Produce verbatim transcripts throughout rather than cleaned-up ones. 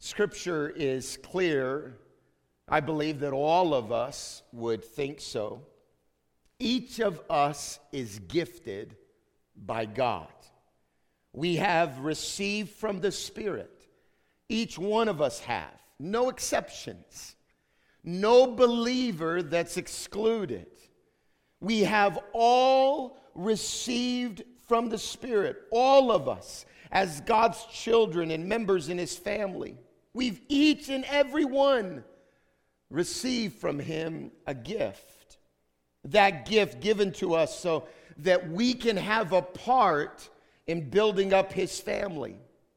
Scripture is clear. I believe that all of us would think so. Each of us is gifted by God. We have received from the Spirit. Each one of us have. No exceptions. No believer that's excluded. We have all received from the Spirit. All of us, as God's children and members in His family. We've each and every one received from Him a gift. That gift given to us so that we can have a part in building up His family.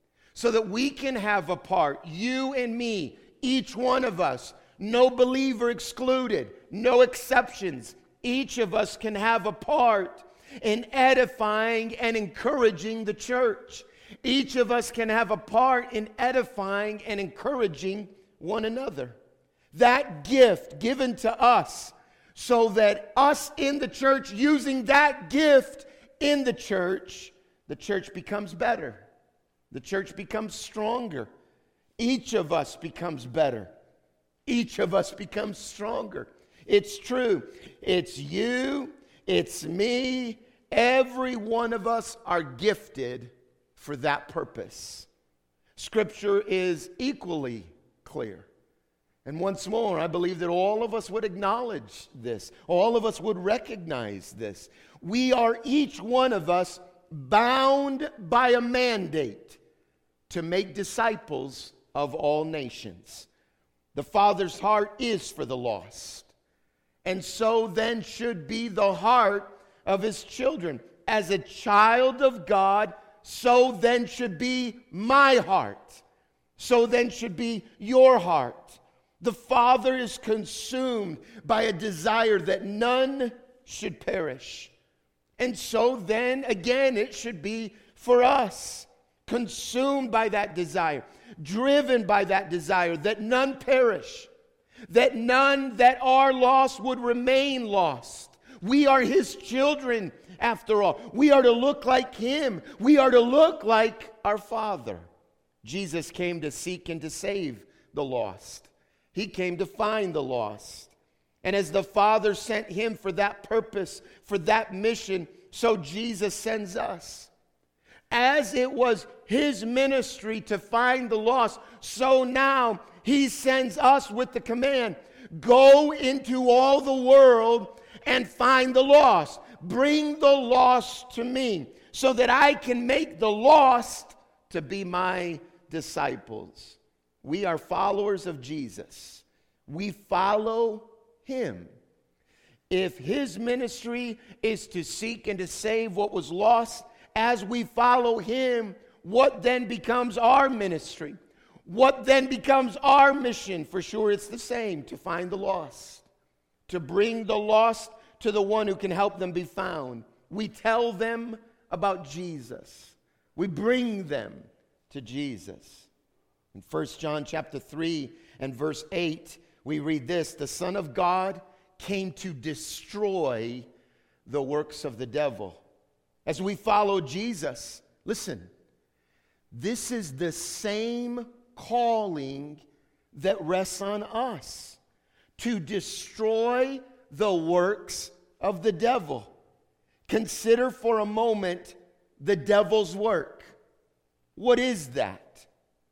So that we can have a part, you and me, each one of us, no believer excluded, no exceptions. Each of us can have a part in edifying and encouraging the church. Each of us can have a part in edifying and encouraging one another. That gift given to us so that us in the church, using that gift in the church, the church becomes better. The church becomes stronger. Each of us becomes better. Each of us becomes stronger. It's true. It's you. It's me. Every one of us are gifted for that purpose. Scripture is equally clear. And once more, I believe that all of us would acknowledge this. All of us would recognize this. We are each one of us bound by a mandate to make disciples of all nations. The Father's heart is for the lost. And so then should be the heart of His children. As a child of God, so then should be my heart. So then should be your heart. The Father is consumed by a desire that none should perish. And so then, again, it should be for us. Consumed by that desire, driven by that desire, that none perish, that none that are lost would remain lost. We are His children, after all. We are to look like Him. We are to look like our Father. Jesus came to seek and to save the lost. He came to find the lost. And as the Father sent Him for that purpose, for that mission, so Jesus sends us. As it was His ministry to find the lost, so now He sends us with the command, go into all the world and find the lost. Bring the lost to me so that I can make the lost to be my disciples. We are followers of Jesus. We follow Him. If His ministry is to seek and to save what was lost, as we follow Him, what then becomes our ministry? What then becomes our mission? For sure it's the same, to find the lost, to bring the lost to the one who can help them be found. We tell them about Jesus. We bring them to Jesus. In First John chapter three and verse eight, we read this, the Son of God came to destroy the works of the devil. As we follow Jesus, listen, this is the same calling that rests on us, to destroy the works of the devil. Consider for a moment the devil's work. What is that?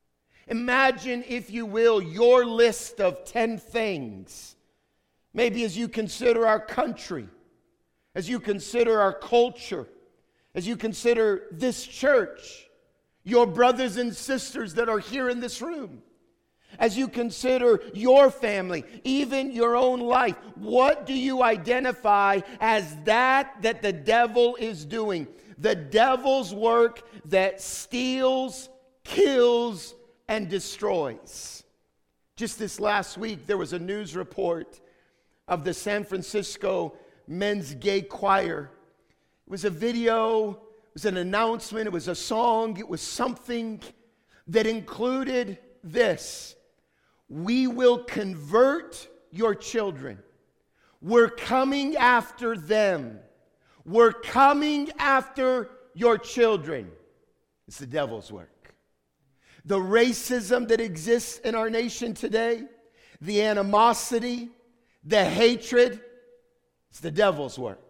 Imagine, if you will, your list of ten things. Maybe as you consider our country, as you consider our culture, as you consider this church, your brothers and sisters that are here in this room, as you consider your family, even your own life, what do you identify as that that the devil is doing? The devil's work that steals, kills, and destroys. Just this last week, there was a news report of the San Francisco Men's Gay Choir. It was a video, it was an announcement, it was a song, it was something that included this. We will convert your children. We're coming after them. We're coming after your children. It's the devil's work. the racism that exists in our nation today, the animosity, the hatred, it's the devil's work.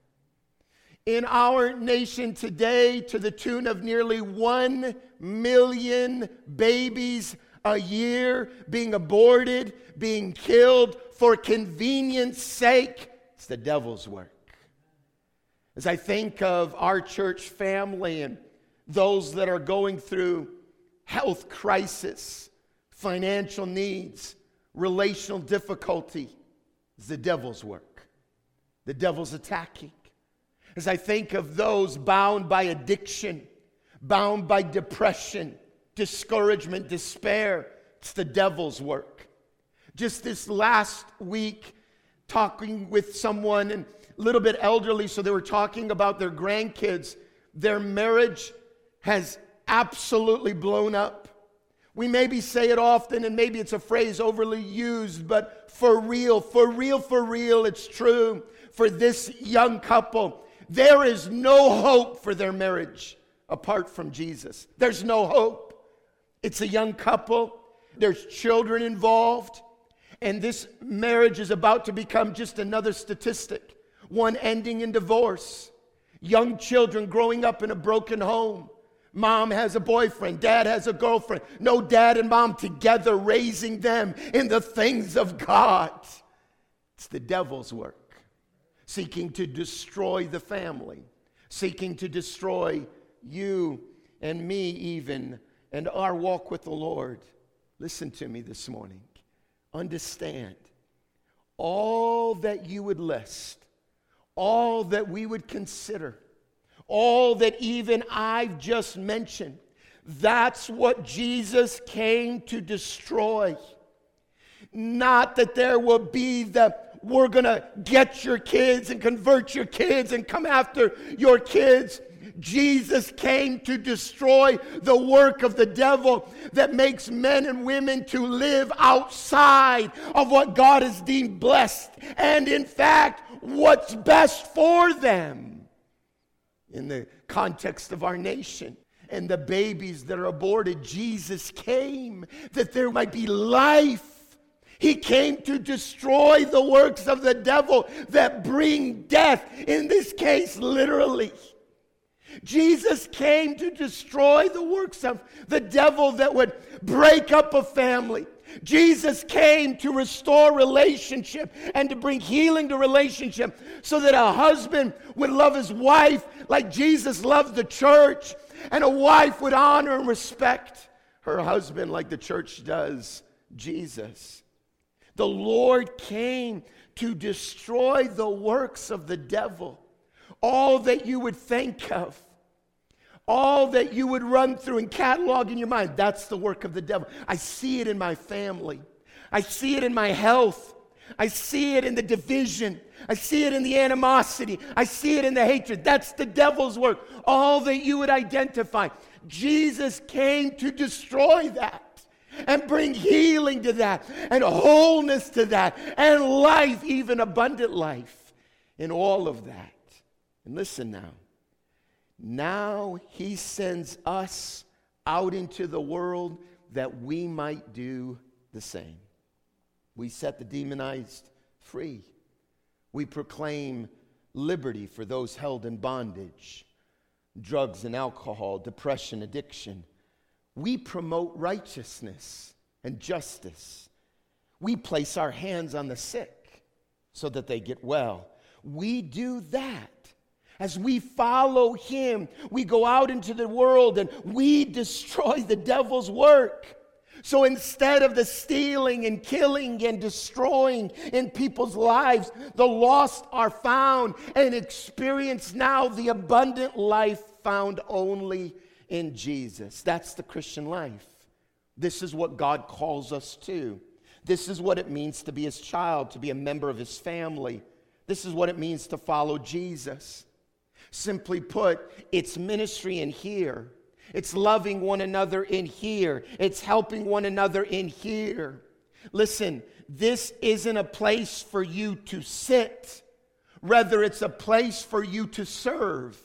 In our nation today, to the tune of nearly one million babies a year being aborted, being killed for convenience sake, it's the devil's work. As I think of our church family and those that are going through health crisis, financial needs, relational difficulty, it's the devil's work. The devil's attacking. As I think of those bound by addiction, bound by depression, discouragement, despair, it's the devil's work. Just this last week, talking with someone and a little bit elderly, so they were talking about their grandkids. Their marriage has absolutely blown up. We maybe say it often, and maybe it's a phrase overly used, but for real, for real, for real, it's true for this young couple. There is no hope for their marriage apart from Jesus. There's no hope. It's a young couple. There's children involved. And this marriage is about to become just another statistic. One ending in divorce. Young children growing up in a broken home. Mom has a boyfriend. Dad has a girlfriend. No dad and mom together raising them in the things of God. It's the devil's work. Seeking to destroy the family, seeking to destroy you and me even, and our walk with the Lord. Listen to me this morning. Understand, all that you would list, all that we would consider, all that even I've just mentioned, that's what Jesus came to destroy. Not that there will be the we're going to get your kids and convert your kids and come after your kids. Jesus came to destroy the work of the devil that makes men and women to live outside of what God has deemed blessed. And in fact, what's best for them in the context of our nation. And the babies that are aborted, Jesus came that there might be life. He came to destroy the works of the devil that bring death, in this case, literally. Jesus came to destroy the works of the devil that would break up a family. Jesus came to restore relationship and to bring healing to relationship so that a husband would love his wife like Jesus loved the church, and a wife would honor and respect her husband like the church does Jesus. The Lord came to destroy the works of the devil. All that you would think of, all that you would run through and catalog in your mind, that's the work of the devil. I see it in my family. I see it in my health. I see it in the division. I see it in the animosity. I see it in the hatred. That's the devil's work. All that you would identify. Jesus came to destroy that. And bring healing to that, and wholeness to that, and life, even abundant life, in all of that. And listen now. Now he sends us out into the world that we might do the same. We set the demonized free. We proclaim liberty for those held in bondage, drugs and alcohol, depression, addiction. We promote righteousness and justice. We place our hands on the sick so that they get well. We do that. As we follow him, we go out into the world and we destroy the devil's work. So instead of the stealing and killing and destroying in people's lives, the lost are found and experience now the abundant life found only in Jesus. That's the Christian life. This is what God calls us to. This is what it means to be his child, to be a member of his family. This is what it means to follow Jesus. Simply put, it's ministry in here. It's loving one another in here. It's helping one another in here. Listen, this isn't a place for you to sit. Rather, it's a place for you to serve.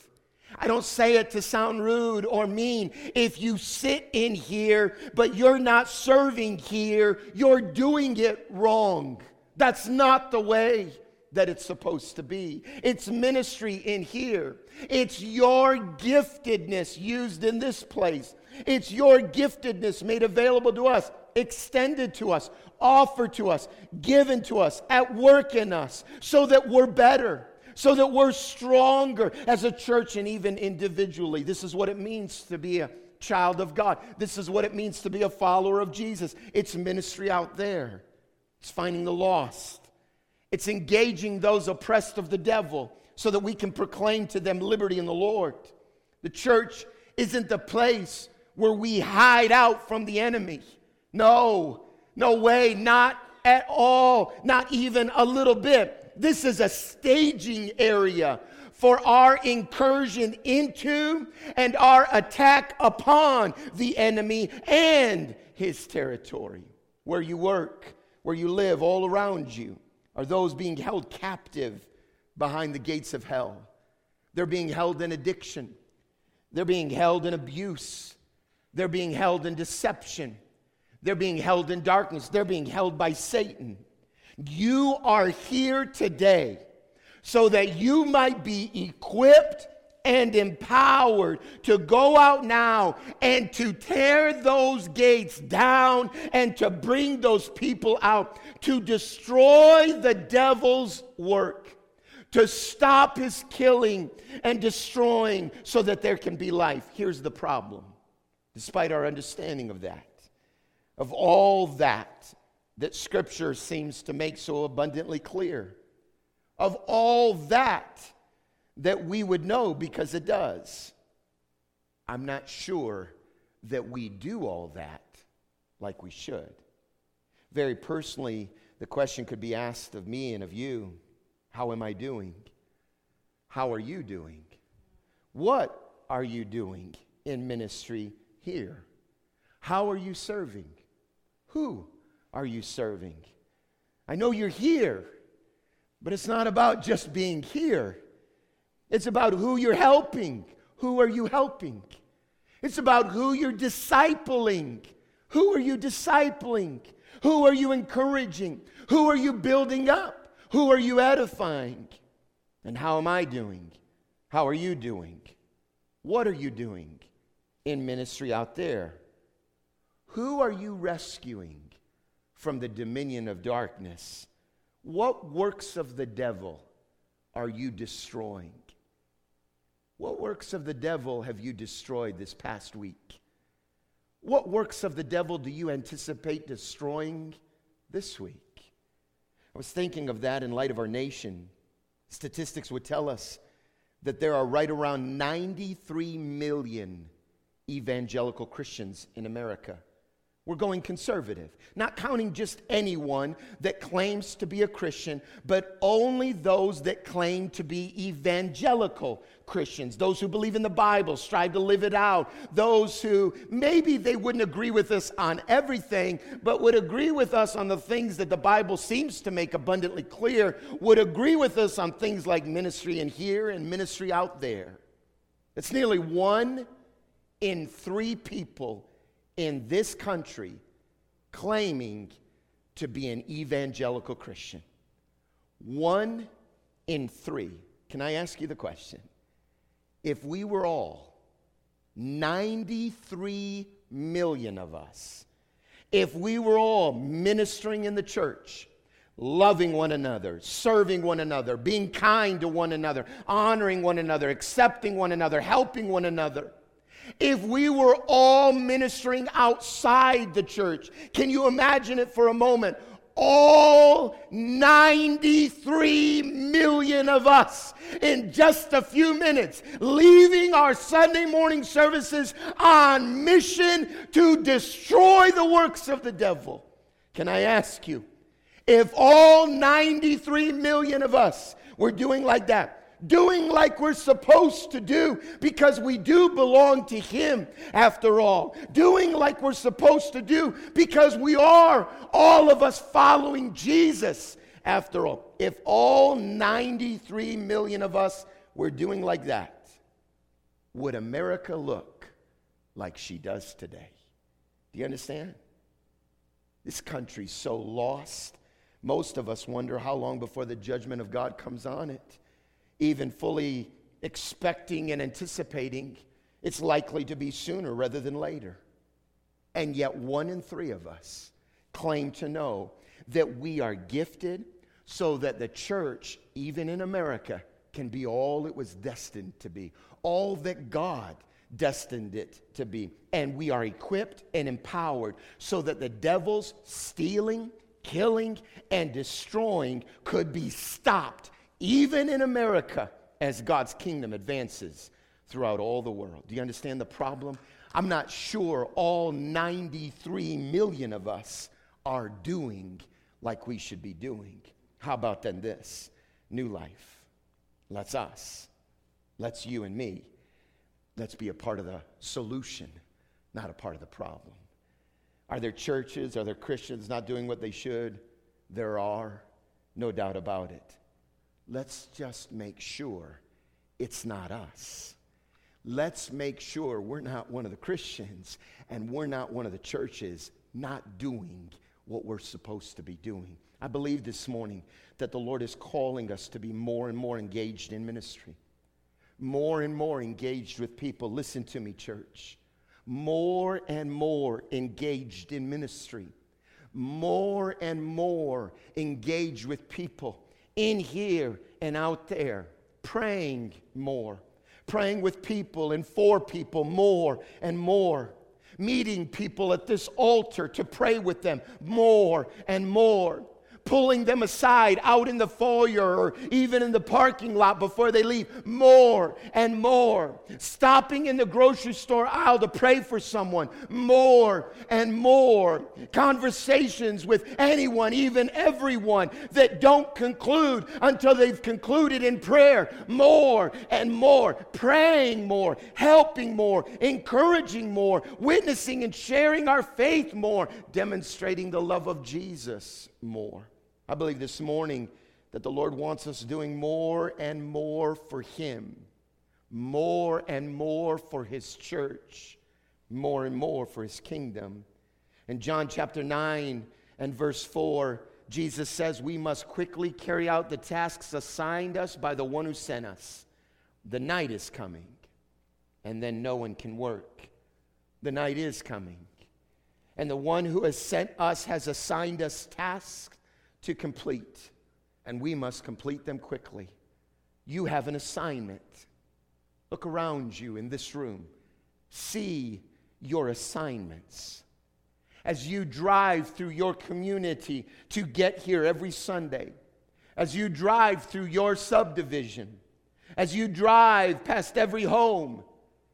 I don't say it to sound rude or mean. If you sit in here, but you're not serving here, you're doing it wrong. That's not the way that it's supposed to be. It's ministry in here. It's your giftedness used in this place. It's your giftedness made available to us, extended to us, offered to us, given to us, at work in us, so that we're better, so that we're stronger as a church and even individually. This is what it means to be a child of God. This is what it means to be a follower of Jesus. It's ministry out there. It's finding the lost. It's engaging those oppressed of the devil so that we can proclaim to them liberty in the Lord. The church isn't the place where we hide out from the enemy. No, no way, not at all, not even a little bit. This is a staging area for our incursion into and our attack upon the enemy and his territory. Where you work, where you live, all around you are those being held captive behind the gates of hell. They're being held in addiction. They're being held in abuse. They're being held in deception. They're being held in darkness. They're being held by Satan. You are here today so that you might be equipped and empowered to go out now and to tear those gates down and to bring those people out, to destroy the devil's work, to stop his killing and destroying so that there can be life. Here's the problem. Despite our understanding of that, of all that that Scripture seems to make so abundantly clear, of all that that we would know because it does, I'm not sure that we do all that like we should. Very personally, the question could be asked of me and of you, how am I doing? How are you doing? What are you doing in ministry here? How are you serving? Who are you serving? I know you're here, but it's not about just being here. It's about who you're helping. Who are you helping? It's about who you're discipling. Who are you discipling? Who are you encouraging? Who are you building up? Who are you edifying? And how am I doing? How are you doing? What are you doing in ministry out there? Who are you rescuing from the dominion of darkness? What works of the devil are you destroying? What works of the devil have you destroyed this past week? What works of the devil do you anticipate destroying this week? I was thinking of that in light of our nation. Statistics would tell us that there are right around ninety-three million evangelical Christians in America. We're going conservative, not counting just anyone that claims to be a Christian, but only those that claim to be evangelical Christians, those who believe in the Bible, strive to live it out, those who maybe they wouldn't agree with us on everything, but would agree with us on the things that the Bible seems to make abundantly clear, would agree with us on things like ministry in here and ministry out there. It's nearly one in three people in this country claiming to be an evangelical Christian. One in three. Can I ask you the question? If we were all, ninety-three million of us, if we were all ministering in the church, loving one another, serving one another, being kind to one another, honoring one another, accepting one another, helping one another, if we were all ministering outside the church, can you imagine it for a moment? All ninety-three million of us in just a few minutes, leaving our Sunday morning services on mission to destroy the works of the devil. Can I ask you, if all ninety-three million of us were doing like that, doing like we're supposed to do because we do belong to Him after all, doing like we're supposed to do because we are, all of us, following Jesus after all. If all ninety-three million of us were doing like that, would America look like she does today? Do you understand? This country's so lost. Most of us wonder how long before the judgment of God comes on it. Even fully expecting and anticipating it's likely to be sooner rather than later. And yet one in three of us claim to know that we are gifted so that the church, even in America, can be all it was destined to be, all that God destined it to be. And we are equipped and empowered so that the devil's stealing, killing, and destroying could be stopped, even in America, as God's kingdom advances throughout all the world. Do you understand the problem? I'm not sure all ninety-three million of us are doing like we should be doing. How about then this? New Life. Let's us. Let's you and me. Let's be a part of the solution, not a part of the problem. Are there churches, are there Christians not doing what they should? There are, no doubt about it. Let's just make sure it's not us. Let's make sure we're not one of the Christians and we're not one of the churches not doing what we're supposed to be doing. I believe this morning that the Lord is calling us to be more and more engaged in ministry. More and more engaged with people. Listen to me, church. More and more engaged in ministry. More and more engaged with people in here and out there. Praying more. Praying with people and for people more and more. Meeting people at this altar to pray with them more and more. Pulling them aside out in the foyer or even in the parking lot before they leave, more and more. Stopping in the grocery store aisle to pray for someone, more and more. Conversations with anyone, even everyone, that don't conclude until they've concluded in prayer, more and more. Praying more, helping more, encouraging more, witnessing and sharing our faith more, demonstrating the love of Jesus more. I believe this morning that the Lord wants us doing more and more for Him, more and more for His church, more and more for His kingdom. In John chapter nine and verse four, Jesus says we must quickly carry out the tasks assigned us by the one who sent us. The night is coming, and then no one can work. The night is coming, and the one who has sent us has assigned us tasks to complete, and we must complete them quickly. You have an assignment. Look around you in this room. See your assignments. As you drive through your community to get here every Sunday, as you drive through your subdivision, as you drive past every home,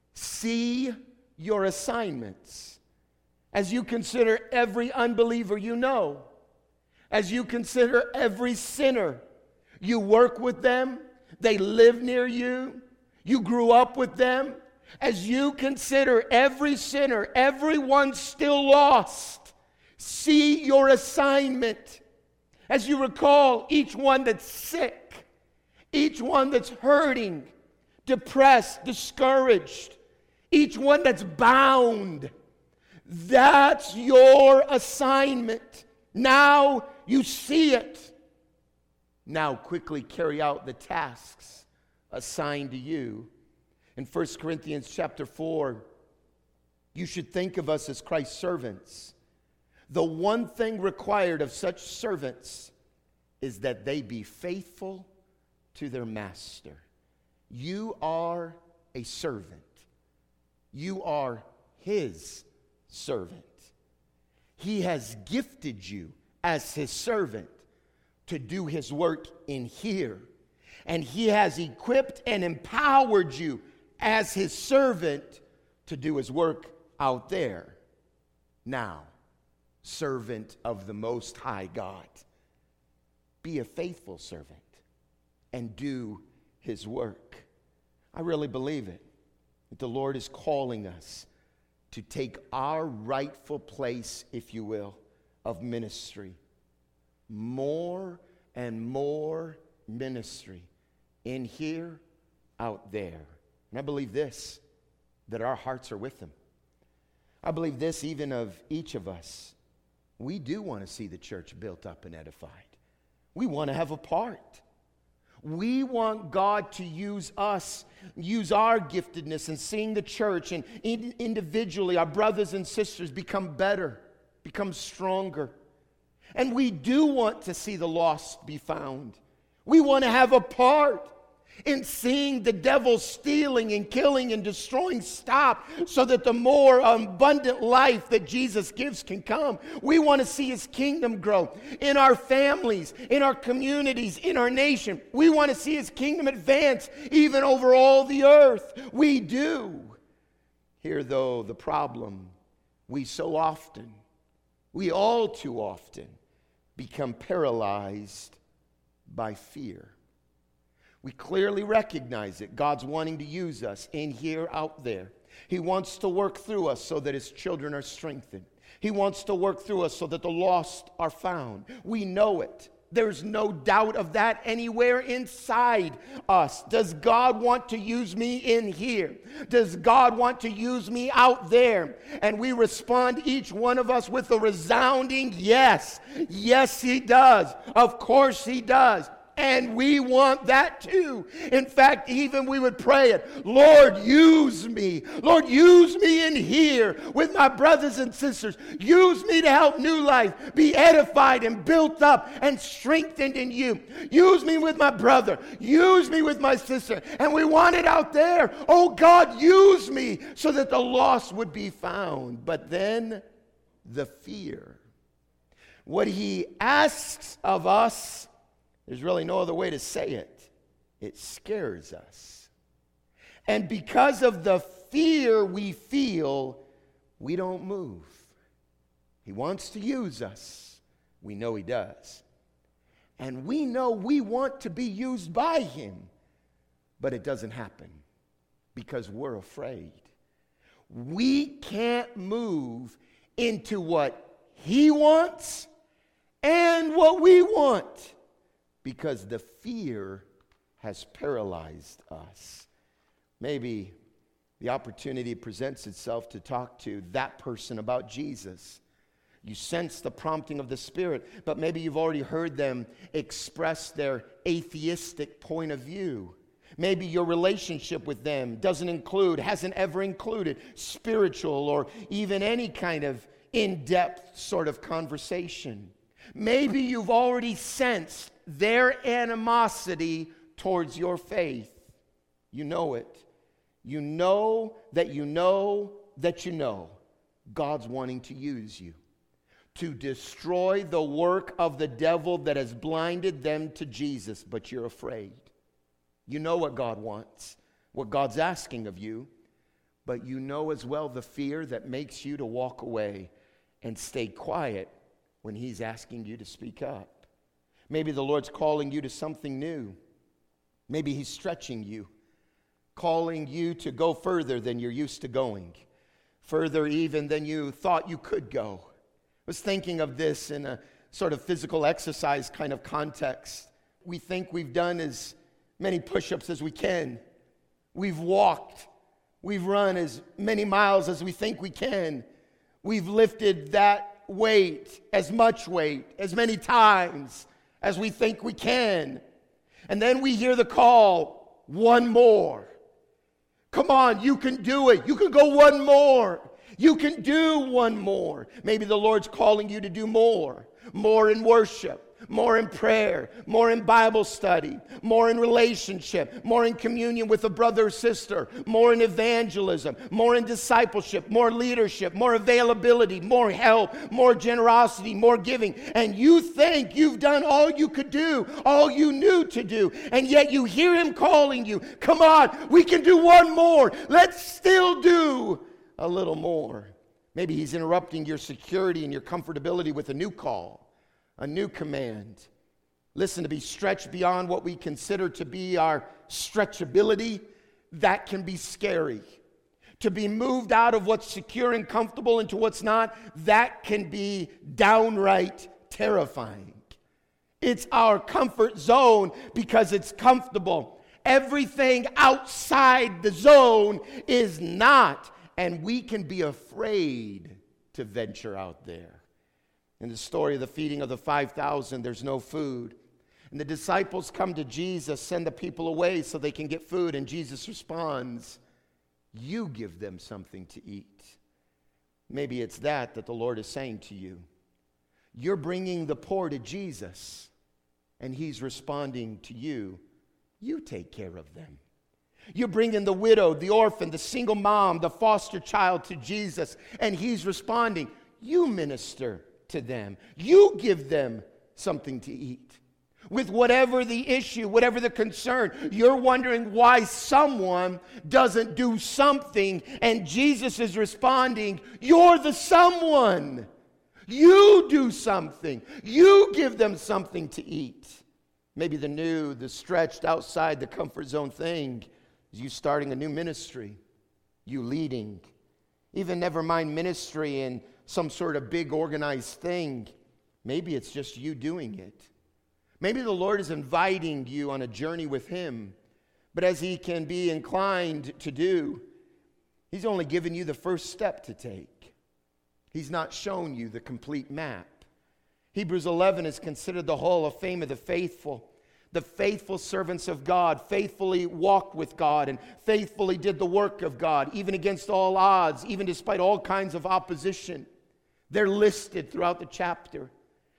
see your assignments. As you consider every unbeliever you know, as you consider every sinner, you work with them, they live near you, you grew up with them. As you consider every sinner, everyone still lost, see your assignment. As you recall each one that's sick, each one that's hurting, depressed, discouraged, each one that's bound, that's your assignment. Now you see it. Now quickly carry out the tasks assigned to you. In First Corinthians chapter four, you should think of us as Christ's servants. The one thing required of such servants is that they be faithful to their master. You are a servant. You are His servant. He has gifted you as His servant to do His work in here. And He has equipped and empowered you as His servant to do His work out there. Now, servant of the Most High God, be a faithful servant and do His work. I really believe it, that the Lord is calling us to take our rightful place, if you will, of ministry. More and more ministry in here, out there. And I believe this, that our hearts are with him. I believe this even of each of us. We do want to see the church built up and edified. We want to have a part. We want God to use us, use our giftedness in seeing the church and individually our brothers and sisters become better, become stronger. And we do want to see the lost be found. We want to have a part in seeing the devil stealing and killing and destroying stop so that the more abundant life that Jesus gives can come. We want to see his kingdom grow in our families, in our communities, in our nation. We want to see his kingdom advance even over all the earth. We do. Here, though, the problem, we so often, we all too often become paralyzed by fear. We clearly recognize it. God's wanting to use us in here, out there. He wants to work through us so that his children are strengthened. He wants to work through us so that the lost are found. We know it. There's no doubt of that anywhere inside us. Does God want to use me in here? Does God want to use me out there? And we respond, each one of us, with a resounding yes. Yes, he does. Of course he does. And we want that too. In fact, even we would pray it, Lord, use me. Lord, use me in here with my brothers and sisters. Use me to help New Life be edified and built up and strengthened in you. Use me with my brother. Use me with my sister. And we want it out there. Oh God, use me so that the lost would be found. But then the fear. What he asks of us, there's really no other way to say it. It scares us. And because of the fear we feel, we don't move. He wants to use us. We know he does. And we know we want to be used by him. But it doesn't happen because we're afraid. We can't move into what he wants and what we want, because the fear has paralyzed us. Maybe the opportunity presents itself to talk to that person about Jesus. You sense the prompting of the Spirit, but maybe you've already heard them express their atheistic point of view. Maybe your relationship with them doesn't include, hasn't ever included spiritual or even any kind of in-depth sort of conversation. Maybe you've already sensed their animosity towards your faith. You know it. You know that you know that you know God's wanting to use you to destroy the work of the devil that has blinded them to Jesus, but you're afraid. You know what God wants, what God's asking of you, but you know as well the fear that makes you to walk away and stay quiet when he's asking you to speak up. Maybe the Lord's calling you to something new. Maybe he's stretching you, calling you to go further than you're used to going, further even than you thought you could go. I was thinking of this in a sort of physical exercise kind of context. We think we've done as many push-ups as we can. We've walked. We've run as many miles as we think we can. We've lifted that weight, as much weight, as many times as we think we can. And then we hear the call, one more. Come on, you can do it. You can go one more. You can do one more. Maybe the Lord's calling you to do more. More in worship. More in prayer, more in Bible study, more in relationship, more in communion with a brother or sister, more in evangelism, more in discipleship, more leadership, more availability, more help, more generosity, more giving. And you think you've done all you could do, all you knew to do, and yet you hear him calling you, come on, we can do one more. Let's still do a little more. Maybe he's interrupting your security and your comfortability with a new call. A new command. Listen, to be stretched beyond what we consider to be our stretchability, that can be scary. To be moved out of what's secure and comfortable into what's not, that can be downright terrifying. It's our comfort zone because it's comfortable Everything outside the zone is not. And we can be afraid to venture out there. In the story of the feeding of the five thousand, there's no food. And the disciples come to Jesus, send the people away so they can get food. And Jesus responds, you give them something to eat. Maybe it's that that the Lord is saying to you. You're bringing the poor to Jesus, and he's responding to you. You take care of them. You're bringing the widow, the orphan, the single mom, the foster child to Jesus, and he's responding. You minister to them. You give them something to eat. With whatever the issue, whatever the concern, you're wondering why someone doesn't do something, and Jesus is responding, you're the someone. You do something. You give them something to eat. Maybe the new, the stretched outside the comfort zone thing is you starting a new ministry, you leading. Even never mind ministry and some sort of big organized thing. Maybe it's just you doing it. Maybe the Lord is inviting you on a journey with him, but as he can be inclined to do, he's only given you the first step to take. He's not shown you the complete map. Hebrews eleven is considered the hall of fame of the faithful. The faithful servants of God faithfully walked with God and faithfully did the work of God, even against all odds, even despite all kinds of opposition. They're listed throughout the chapter.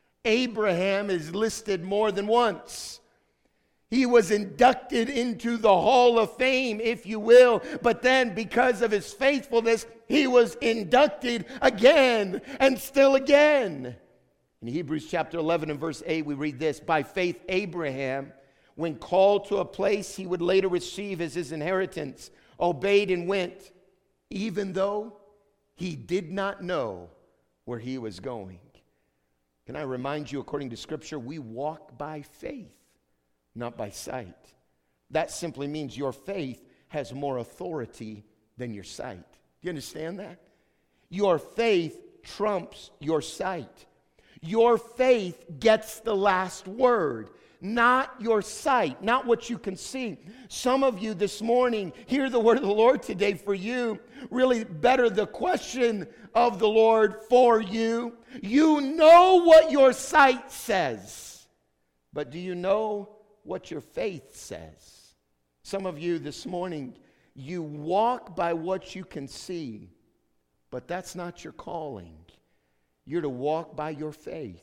Abraham is listed more than once. He was inducted into the hall of fame, if you will, but then because of his faithfulness, he was inducted again and still again. In Hebrews chapter eleven and verse eight, we read this, by faith Abraham, when called to a place he would later receive as his inheritance, obeyed and went, even though he did not know where he was going. Can I remind you, according to Scripture, we walk by faith, not by sight. That simply means your faith has more authority than your sight. Do you understand that? Your faith trumps your sight. Your faith gets the last word, not your sight, not what you can see. Some of you this morning hear the word of the Lord today for you. Really better the question of the Lord for you. You know what your sight says, but do you know what your faith says? Some of you this morning, you walk by what you can see, but that's not your calling. You're to walk by your faith.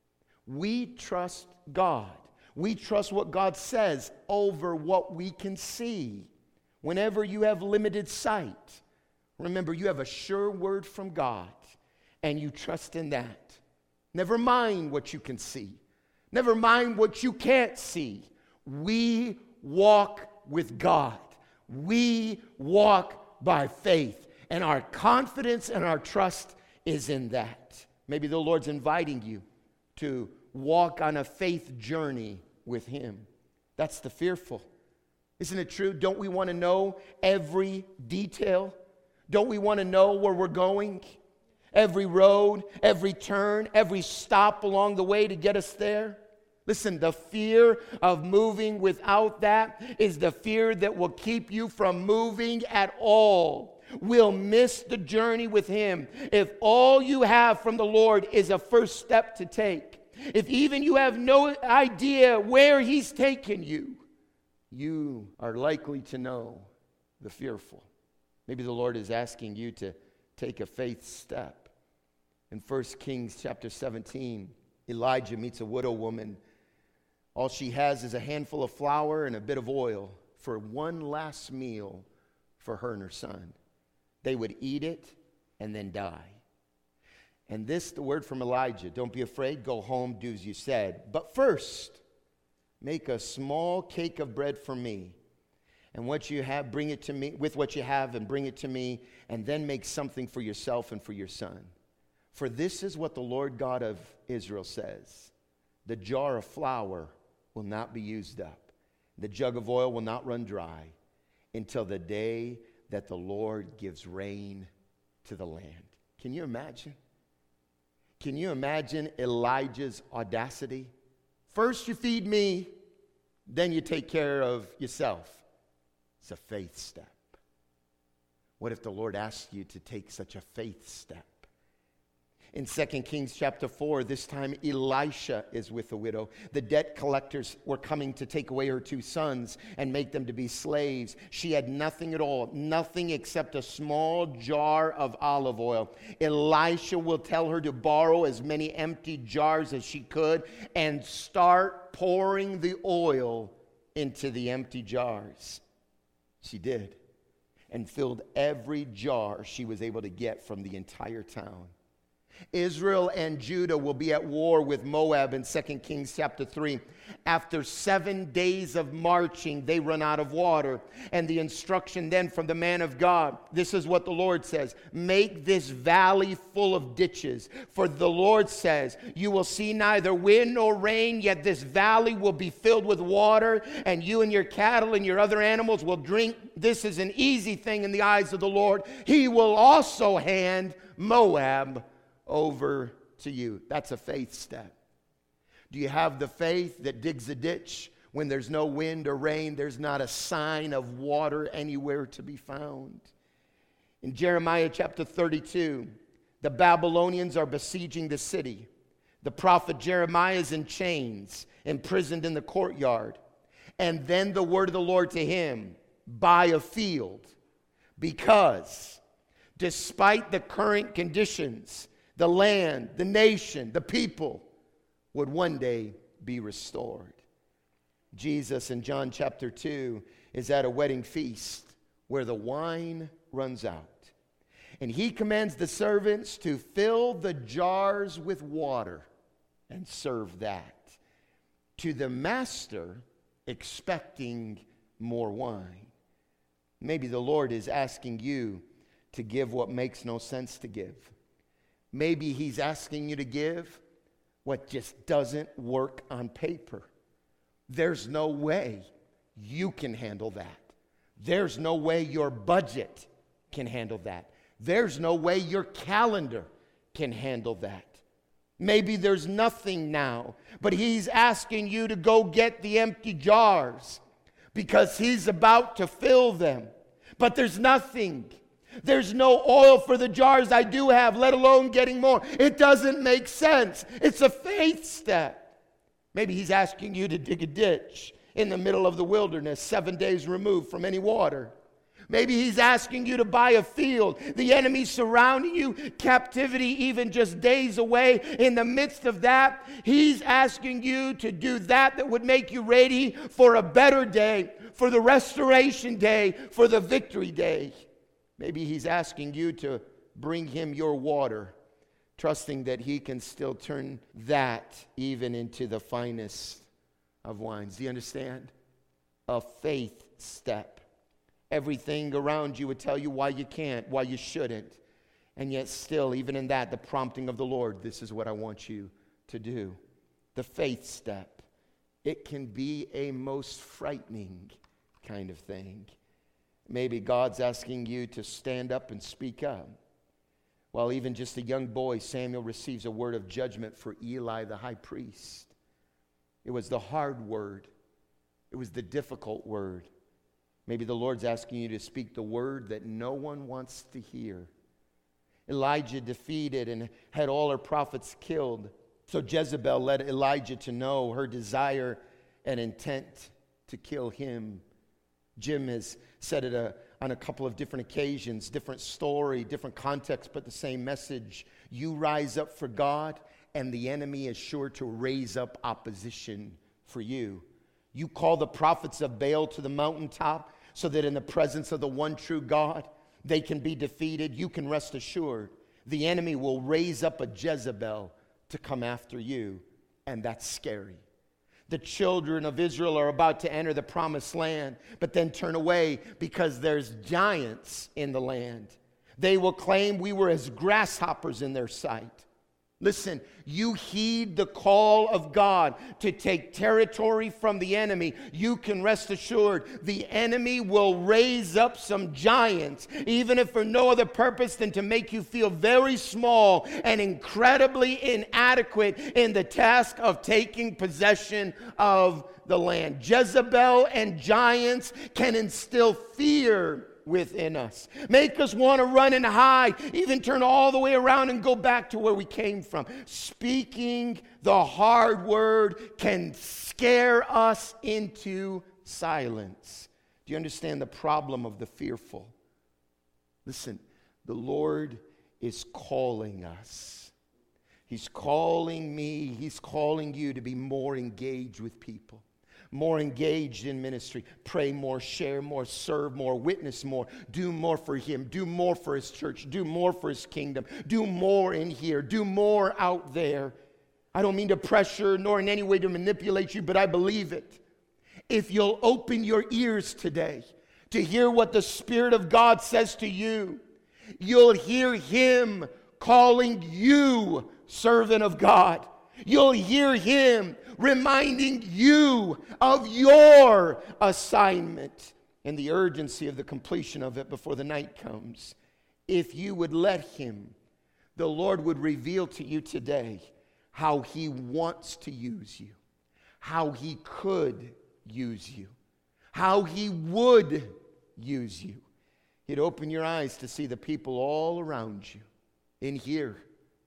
We trust God. We trust what God says over what we can see. Whenever you have limited sight, remember you have a sure word from God, and you trust in that. Never mind what you can see. Never mind what you can't see. We walk with God. We walk by faith, and our confidence and our trust is in that. Maybe the Lord's inviting you to walk on a faith journey with him. That's the fearful. Isn't it true? Don't we want to know every detail? Don't we want to know where we're going? Every road, every turn, every stop along the way to get us there? Listen, the fear of moving without that is the fear that will keep you from moving at all. We'll miss the journey with him if all you have from the Lord is a first step to take. If even you have no idea where he's taken you, you are likely to know the fearful. Maybe the Lord is asking you to take a faith step. In First Kings chapter seventeen, Elijah meets a widow woman. All she has is a handful of flour and a bit of oil for one last meal for her and her son. They would eat it and then die. And this, the word from Elijah, don't be afraid, go home, do as you said. But first, make a small cake of bread for me. And what you have, bring it to me, with what you have and bring it to me, and then make something for yourself and for your son. For this is what the Lord God of Israel says. The jar of flour will not be used up. The jug of oil will not run dry until the day that the Lord gives rain to the land. Can you imagine? Can you imagine Elijah's audacity? First you feed me, Then you take care of yourself. It's a faith step. What if the Lord asked you to take such a faith step? In Second Kings chapter four, this time Elisha is with the widow. The debt collectors were coming to take away her two sons and make them to be slaves. She had nothing at all, nothing except a small jar of olive oil. Elisha will tell her to borrow as many empty jars as she could and start pouring the oil into the empty jars. She did, and filled every jar she was able to get from the entire town. Israel and Judah will be at war with Moab in Second Kings chapter three. After seven days of marching, they run out of water. And the instruction then from the man of God, this is what the Lord says: make this valley full of ditches. For the Lord says, you will see neither wind nor rain, yet this valley will be filled with water, and you and your cattle and your other animals will drink. This is an easy thing in the eyes of the Lord. He will also hand Moab over to you. That's a faith step. Do you have the faith that digs a ditch when there's no wind or rain? There's not a sign of water anywhere to be found. In Jeremiah chapter thirty-two, the Babylonians are besieging the city. The prophet Jeremiah is in chains, imprisoned in the courtyard. And then the word of the Lord to him: buy a field, because despite the current conditions, the land, the nation, the people would one day be restored. Jesus in John chapter two is at a wedding feast where the wine runs out. And he commands the servants to fill the jars with water and serve that to the master, expecting more wine. Maybe the Lord is asking you to give what makes no sense to give. Maybe he's asking you to give what just doesn't work on paper. There's no way you can handle that. There's no way your budget can handle that. There's no way your calendar can handle that. Maybe there's nothing now, but he's asking you to go get the empty jars because he's about to fill them. But there's nothing. There's no oil for the jars I do have, let alone getting more. It doesn't make sense. It's a faith step. Maybe he's asking you to dig a ditch in the middle of the wilderness, seven days removed from any water. Maybe he's asking you to buy a field. The enemy surrounding you, captivity even just days away. In the midst of that, he's asking you to do that that would make you ready for a better day, for the restoration day, for the victory day. Maybe he's asking you to bring him your water, trusting that he can still turn that even into the finest of wines. Do you understand? A faith step. Everything around you would tell you why you can't, why you shouldn't. And yet still, even in that, the prompting of the Lord, this is what I want you to do. The faith step. It can be a most frightening kind of thing. Maybe God's asking you to stand up and speak up. While even just a young boy, Samuel receives a word of judgment for Eli the high priest. It was the hard word. It was the difficult word. Maybe the Lord's asking you to speak the word that no one wants to hear. Elijah defeated and had all her prophets killed. So Jezebel led Elijah to know her desire and intent to kill him. Jim has said it a, on a couple of different occasions, different story, different context, but the same message. You rise up for God, and the enemy is sure to raise up opposition for you. You call the prophets of Baal to the mountaintop so that in the presence of the one true God, they can be defeated. You can rest assured the enemy will raise up a Jezebel to come after you, and that's scary. The children of Israel are about to enter the promised land, but then turn away because there's giants in the land. They will claim we were as grasshoppers in their sight. Listen, you heed the call of God to take territory from the enemy. You can rest assured the enemy will raise up some giants, even if for no other purpose than to make you feel very small and incredibly inadequate in the task of taking possession of the land. Jezebel and giants can instill fear within us, make us want to run and hide, even turn all the way around and go back to where we came from. Speaking the hard word can scare us into silence. Do you understand the problem of the fearful? Listen, the Lord is calling us. He's calling me, He's calling you to be more engaged with people, more engaged in ministry, pray more, share more, serve more, witness more, do more for Him, do more for His church, do more for His kingdom, do more in here, do more out there. I don't mean to pressure nor in any way to manipulate you, but I believe it. If you'll open your ears today to hear what the Spirit of God says to you, you'll hear Him calling you servant of God. You'll hear Him reminding you of your assignment and the urgency of the completion of it before the night comes. If you would let Him, the Lord would reveal to you today how He wants to use you, how He could use you, how He would use you. He'd open your eyes to see the people all around you, in here,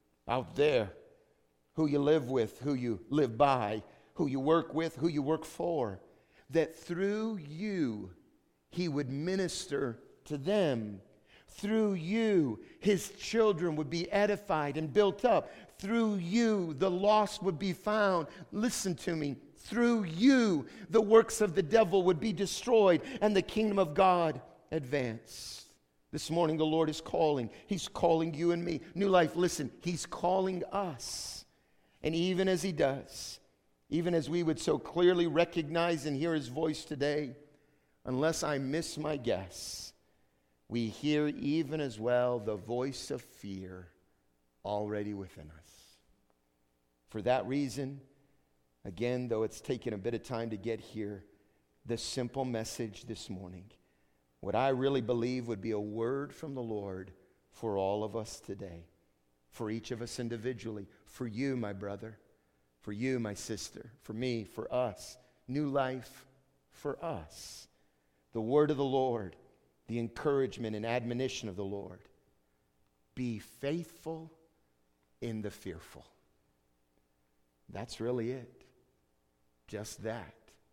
out there, who you live with, who you live by, who you work with, who you work for, that through you, He would minister to them. Through you, His children would be edified and built up. Through you, the lost would be found. Listen to me. Through you, the works of the devil would be destroyed and the kingdom of God advance. This morning, the Lord is calling. He's calling you and me. New Life, listen, He's calling us. And even as He does, even as we would so clearly recognize and hear His voice today, unless I miss my guess, we hear even as well the voice of fear already within us. For that reason, again, though it's taken a bit of time to get here, the simple message this morning, what I really believe would be a word from the Lord for all of us today, for each of us individually, for you, my brother, for you, my sister, for me, for us. New Life for us. The word of the Lord, the encouragement and admonition of the Lord. Be faithful in the fearful. That's really it. Just that.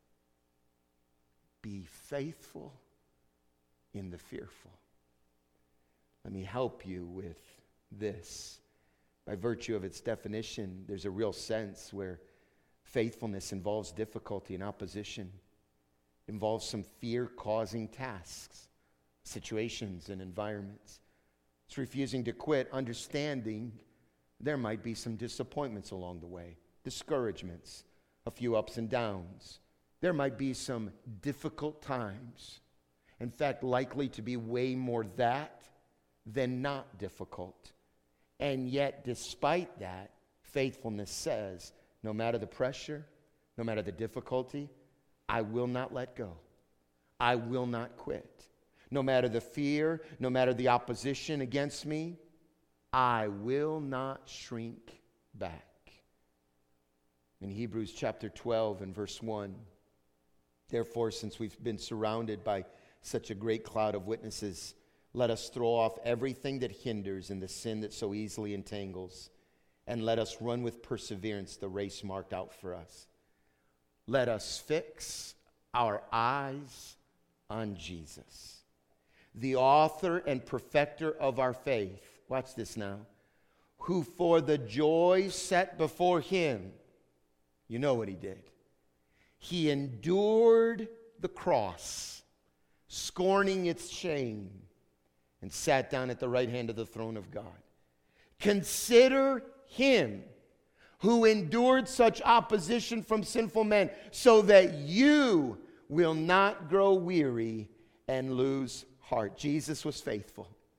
Be faithful in the fearful. Let me help you with this. By virtue of its definition, there's a real sense where faithfulness involves difficulty and opposition, involves some fear-causing tasks, situations, and environments. It's refusing to quit, understanding there might be some disappointments along the way, discouragements, a few ups and downs. There might be some difficult times. In fact, likely to be way more that than not difficult. And yet, despite that, faithfulness says, no matter the pressure, no matter the difficulty, I will not let go. I will not quit. No matter the fear, no matter the opposition against me, I will not shrink back. In Hebrews chapter twelve and verse one, therefore, since we've been surrounded by such a great cloud of witnesses, let us throw off everything that hinders and the sin that so easily entangles, and let us run with perseverance the race marked out for us. Let us fix our eyes on Jesus, the author and perfecter of our faith. Watch this now. Who for the joy set before Him, you know what He did. He endured the cross, scorning its shame, and sat down at the right hand of the throne of God. Consider Him who endured such opposition from sinful men, so that you will not grow weary and lose heart. Jesus was faithful.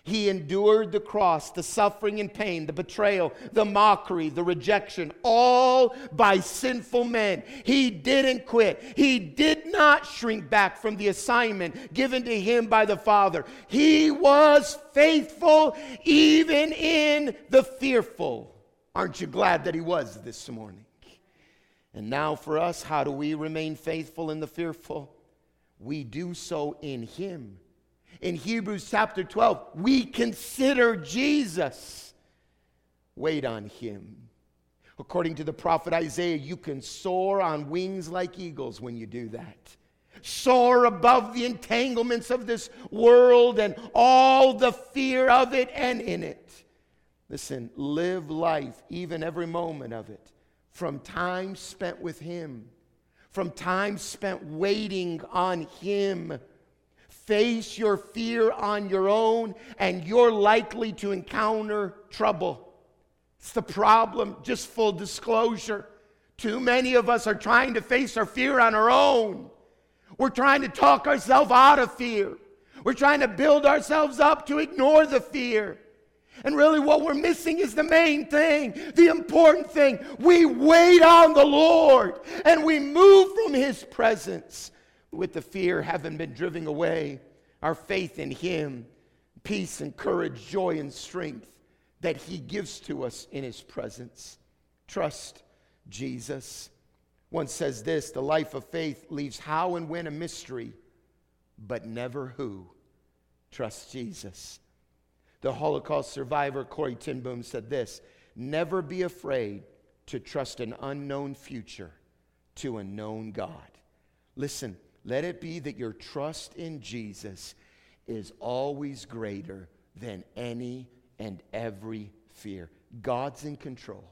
He endured the cross, the suffering and pain, the betrayal, the mockery, the rejection, all by sinful men. He didn't quit. He did not shrink back from the assignment given to him by the Father. He was faithful even in the fearful. Aren't you glad that he was this morning? And now for us, how do we remain faithful in the fearful? We do so in him. In Hebrews chapter twelve, we consider Jesus. Wait on him. According to the prophet Isaiah, you can soar on wings like eagles when you do that. Soar above the entanglements of this world and all the fear of it and in it. Listen, live life, even every moment of it, from time spent with him, from time spent waiting on him. Face your fear on your own, and you're likely to encounter trouble. It's the problem, just full disclosure. Too many of us are trying to face our fear on our own. We're trying to talk ourselves out of fear. We're trying to build ourselves up to ignore the fear. And really what we're missing is the main thing, the important thing. We wait on the Lord, and we move from his presence. With the fear having been driven away, our faith in him, peace and courage, joy and strength that he gives to us in his presence. Trust Jesus. One says this, the life of faith leaves how and when a mystery, but never who. Trust Jesus. The Holocaust survivor Corrie ten Boom said this, never be afraid to trust an unknown future to a known God. Listen, let it be that your trust in Jesus is always greater than any and every fear. God's in control.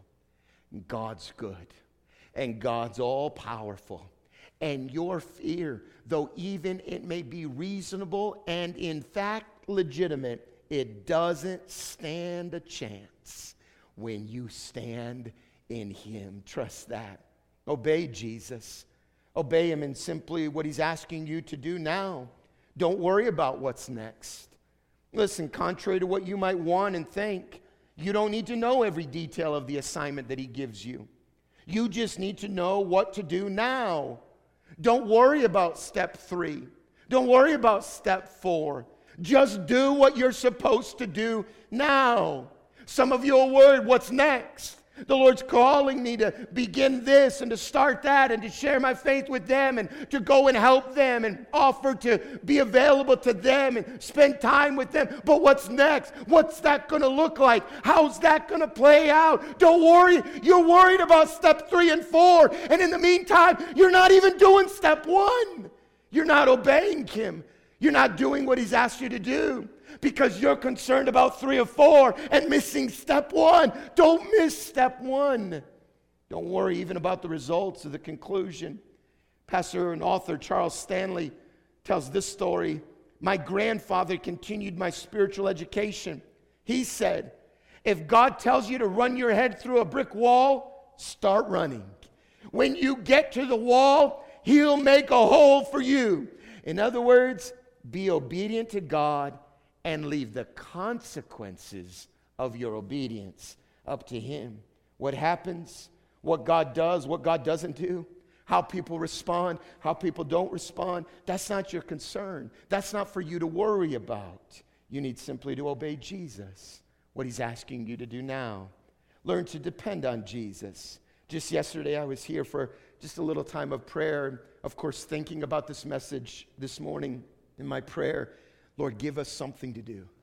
God's good. And God's all-powerful. And your fear, though even it may be reasonable and in fact legitimate, it doesn't stand a chance when you stand in him. Trust that. Obey Jesus. Obey him in simply what he's asking you to do now. Don't worry about what's next. Listen, contrary to what you might want and think, you don't need to know every detail of the assignment that he gives you. You just need to know what to do now. Don't worry about step three. Don't worry about step four. Just do what you're supposed to do now. Some of you are worried, what's next? The Lord's calling me to begin this and to start that and to share my faith with them and to go and help them and offer to be available to them and spend time with them. But what's next? What's that going to look like? How's that going to play out? Don't worry. You're worried about step three and four. And in the meantime, you're not even doing step one. You're not obeying him. You're not doing what he's asked you to do. Because you're concerned about three or four and missing step one. Don't miss step one. Don't worry even about the results or the conclusion. Pastor and author Charles Stanley tells this story. My grandfather continued my spiritual education. He said, if God tells you to run your head through a brick wall, start running. When you get to the wall, he'll make a hole for you. In other words, be obedient to God and leave the consequences of your obedience up to him. What happens, what God does, what God doesn't do, how people respond, how people don't respond, that's not your concern. That's not for you to worry about. You need simply to obey Jesus, what he's asking you to do now. Learn to depend on Jesus. Just yesterday I was here for just a little time of prayer. Of course, thinking about this message this morning in my prayer. Lord, give us something to do.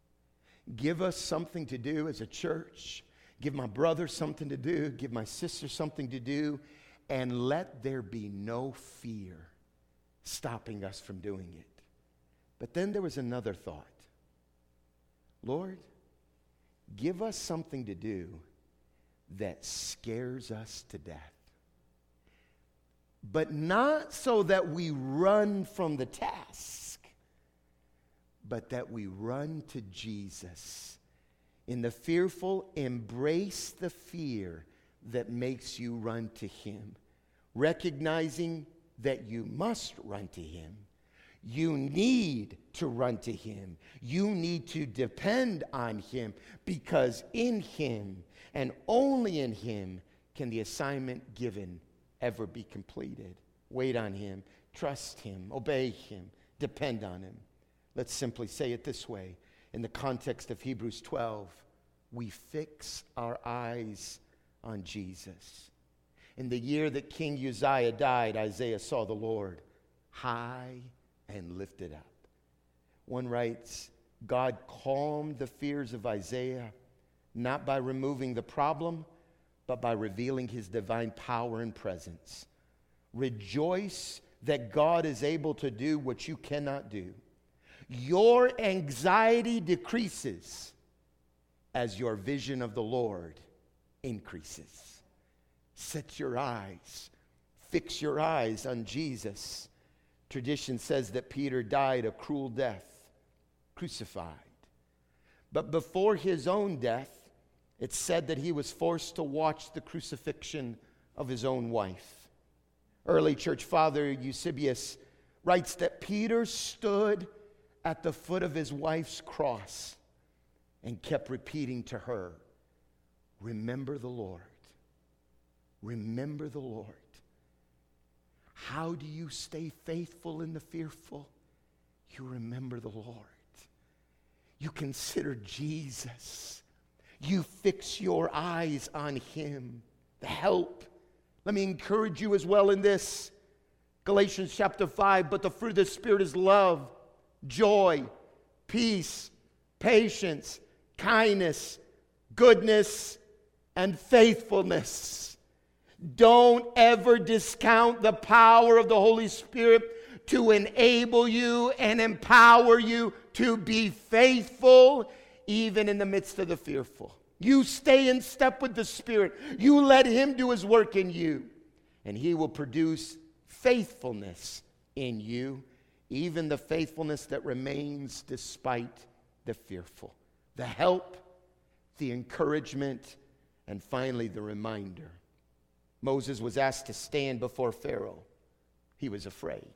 Give us something to do as a church. Give my brother something to do. Give my sister something to do. And let there be no fear stopping us from doing it. But then there was another thought. Lord, give us something to do that scares us to death. But not so that we run from the task, but that we run to Jesus. In the fearful, embrace the fear that makes you run to him. Recognizing that you must run to him. You need to run to him. You need to depend on him, because in him and only in him can the assignment given ever be completed. Wait on him, trust him, obey him, depend on him. Let's simply say it this way. In the context of Hebrews twelve, we fix our eyes on Jesus. In the year that King Uzziah died, Isaiah saw the Lord high and lifted up. One writes, God calmed the fears of Isaiah, not by removing the problem, but by revealing his divine power and presence. Rejoice that God is able to do what you cannot do. Your anxiety decreases as your vision of the Lord increases. Set your eyes, fix your eyes on Jesus. Tradition says that Peter died a cruel death, crucified. But before his own death, it's said that he was forced to watch the crucifixion of his own wife. Early church father Eusebius writes that Peter stood at the foot of his wife's cross and kept repeating to her, remember the Lord. Remember the Lord. How do you stay faithful in the fearful? You remember the Lord. You consider Jesus. You fix your eyes on him. The help. Let me encourage you as well in this. Galatians chapter five, but the fruit of the Spirit is love, joy, peace, patience, kindness, goodness, and faithfulness. Don't ever discount the power of the Holy Spirit to enable you and empower you to be faithful even in the midst of the fearful. You stay in step with the Spirit. You let him do his work in you, and he will produce faithfulness in you, even the faithfulness that remains despite the fearful. The help, the encouragement, and finally the reminder. Moses was asked to stand before Pharaoh. He was afraid.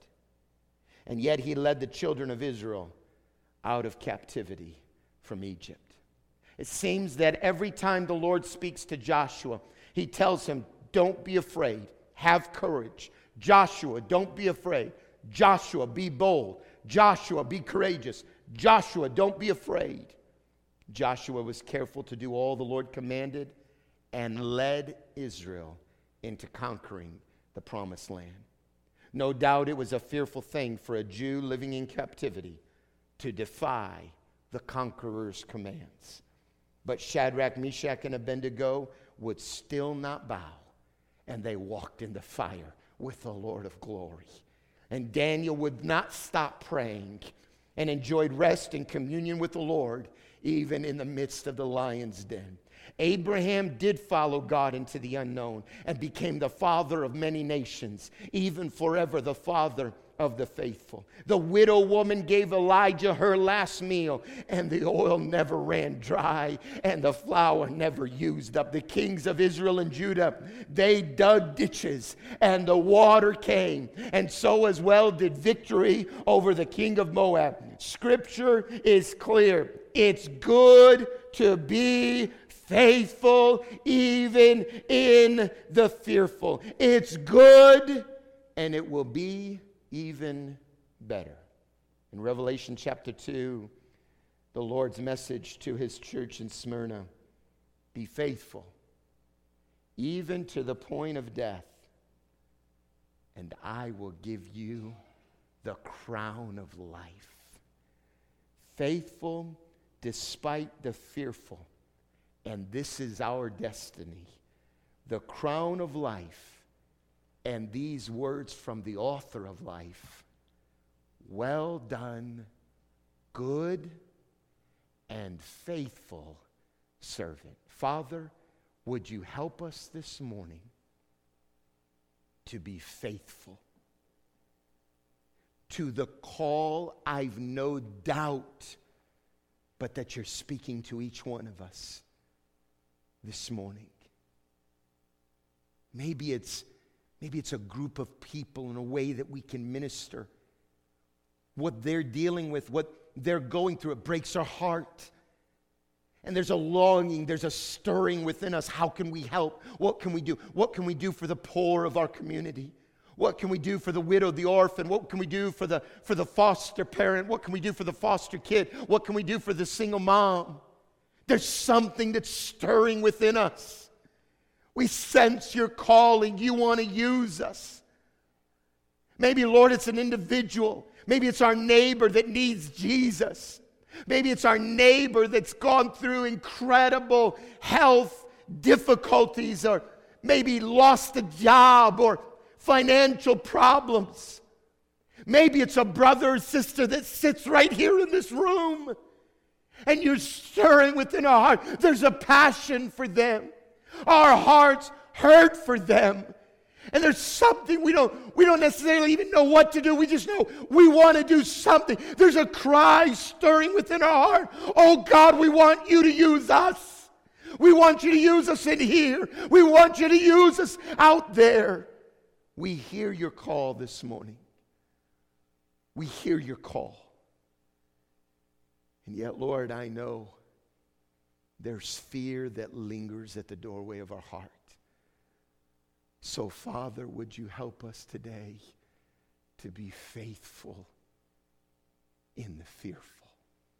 And yet he led the children of Israel out of captivity from Egypt. It seems that every time the Lord speaks to Joshua, he tells him, don't be afraid, have courage. Joshua, don't be afraid. Joshua, be bold. Joshua, be courageous. Joshua, don't be afraid. Joshua was careful to do all the Lord commanded and led Israel into conquering the promised land. No doubt it was a fearful thing for a Jew living in captivity to defy the conqueror's commands. But Shadrach, Meshach, and Abednego would still not bow, and they walked in the fire with the Lord of glory. And Daniel would not stop praying and enjoyed rest and communion with the Lord even in the midst of the lion's den. Abraham did follow God into the unknown and became the father of many nations, even forever the father of the faithful. The widow woman gave Elijah her last meal, and the oil never ran dry, and the flour never used up. The kings of Israel and Judah, they dug ditches, and the water came, and so as well did victory over the king of Moab. Scripture is clear. It's good to be faithful even in the fearful. It's good, and it will be even better. In Revelation chapter two, the Lord's message to his church in Smyrna, be faithful, even to the point of death, and I will give you the crown of life. Faithful despite the fearful. And this is our destiny, the crown of life, and these words from the author of life. Well done, good and faithful servant. Father, would you help us this morning to be faithful to the call I've no doubt, but that you're speaking to each one of us this morning. Maybe it's maybe it's a group of people in a way that we can minister what they're dealing with, what they're going through. It breaks our heart. And there's a longing, there's a stirring within us. How can we help? What can we do? What can we do for the poor of our community? What can we do for the widow, the orphan? What can we do for the, for the foster parent? What can we do for the foster kid? What can we do for the single mom? There's something that's stirring within us. We sense your calling. You want to use us. Maybe, Lord, it's an individual. Maybe it's our neighbor that needs Jesus. Maybe it's our neighbor that's gone through incredible health difficulties, or maybe lost a job, or financial problems. Maybe it's a brother or sister that sits right here in this room, and you're stirring within our heart. There's a passion for them. Our hearts hurt for them. And there's something we don't, we don't necessarily even know what to do. We just know we want to do something. There's a cry stirring within our heart. Oh God, we want you to use us. We want you to use us in here. We want you to use us out there. We hear your call this morning. We hear your call. And yet, Lord, I know there's fear that lingers at the doorway of our heart. So, Father, would you help us today to be faithful in the fearful?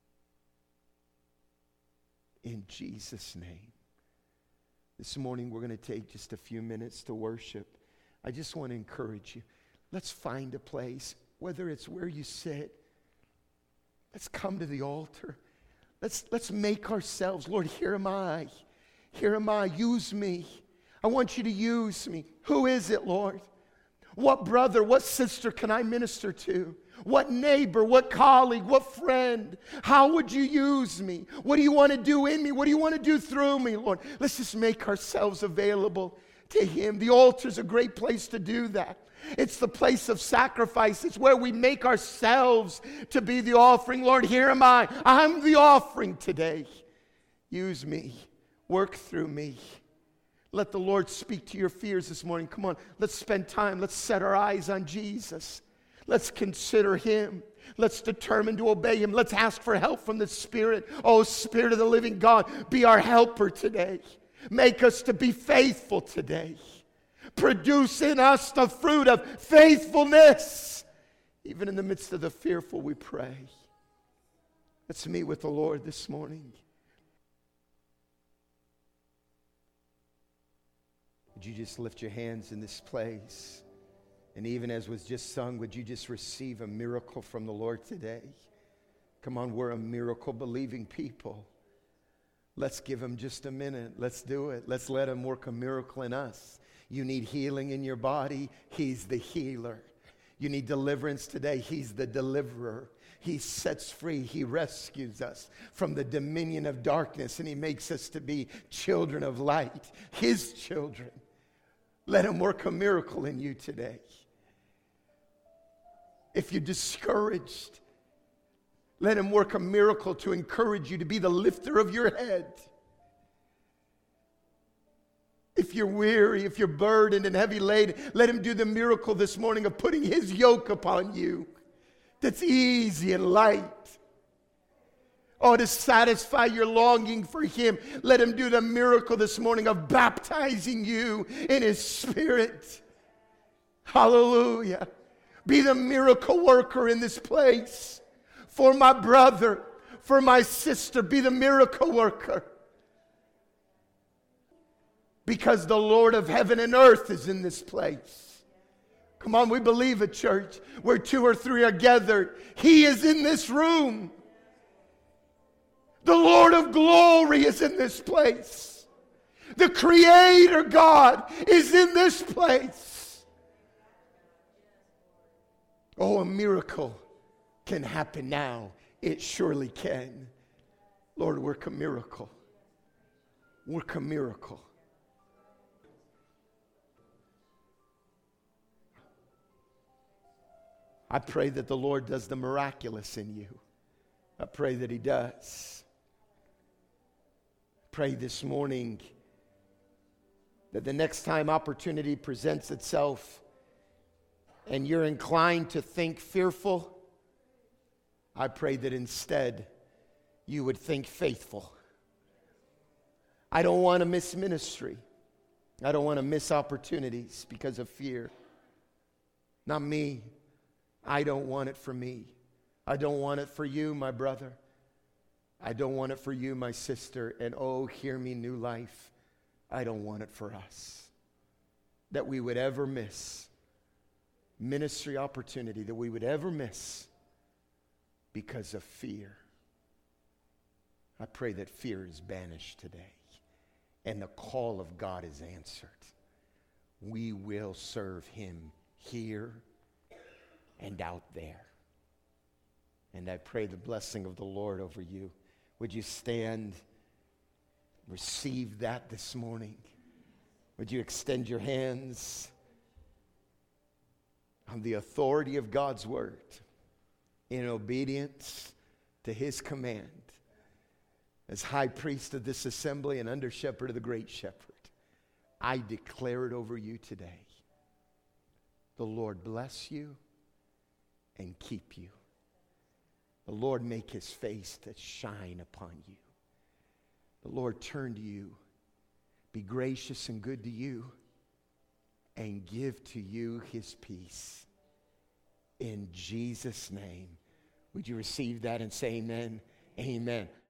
In Jesus' name. This morning we're going to take just a few minutes to worship. I just want to encourage you. Let's find a place, whether it's where you sit. Let's come to the altar. Let's, let's make ourselves, Lord, here am I. Here am I. Use me. I want you to use me. Who is it, Lord? What brother, what sister can I minister to? What neighbor, what colleague, what friend? How would you use me? What do you want to do in me? What do you want to do through me, Lord? Let's just make ourselves available to Him. The altar's a great place to do that. It's the place of sacrifice. It's where we make ourselves to be the offering. Lord, here am I. I'm the offering today. Use me. Work through me. Let the Lord speak to your fears this morning. Come on, let's spend time. Let's set our eyes on Jesus. Let's consider Him. Let's determine to obey Him. Let's ask for help from the Spirit. Oh, Spirit of the living God, be our helper today. Make us to be faithful today. Produce in us the fruit of faithfulness. Even in the midst of the fearful, we pray. Let's meet with the Lord this morning. Would you just lift your hands in this place? And even as was just sung, would you just receive a miracle from the Lord today? Come on, we're a miracle-believing people. Let's give Him just a minute. Let's do it. Let's let Him work a miracle in us. You need healing in your body. He's the healer. You need deliverance today. He's the deliverer. He sets free. He rescues us from the dominion of darkness, and He makes us to be children of light, His children. Let Him work a miracle in you today. If you're discouraged, let Him work a miracle to encourage you to be the lifter of your head. If you're weary, if you're burdened and heavy laden, let Him do the miracle this morning of putting His yoke upon you that's easy and light. Oh, to satisfy your longing for Him, let Him do the miracle this morning of baptizing you in His Spirit. Hallelujah. Be the miracle worker in this place. For my brother, for my sister, be the miracle worker. Because the Lord of heaven and earth is in this place. Come on, we believe it, church. Where two or three are gathered, He is in this room. The Lord of glory is in this place. The Creator God is in this place. Oh, a miracle can happen now. It surely can. Lord, work a miracle. Work a miracle. I pray that the Lord does the miraculous in you. I pray that He does. Pray this morning that the next time opportunity presents itself and you're inclined to think fearful, I pray that instead you would think faithful. I don't want to miss ministry. I don't want to miss opportunities because of fear. Not me. I don't want it for me. I don't want it for you, my brother. I don't want it for you, my sister. And oh, hear me, New Life. I don't want it for us. That we would ever miss ministry opportunity, that we would ever miss because of fear. I pray that fear is banished today and the call of God is answered. We will serve him here and out there. And I pray the blessing of the Lord over you. Would you stand, receive that this morning? Would you extend your hands on the authority of God's word in obedience to his command as high priest of this assembly and under shepherd of the great shepherd? I declare it over you today. The Lord bless you and keep you. The Lord make his face to shine upon you. The Lord turn to you, be gracious and good to you, and give to you his peace. In Jesus' name. Would you receive that and say amen? Amen.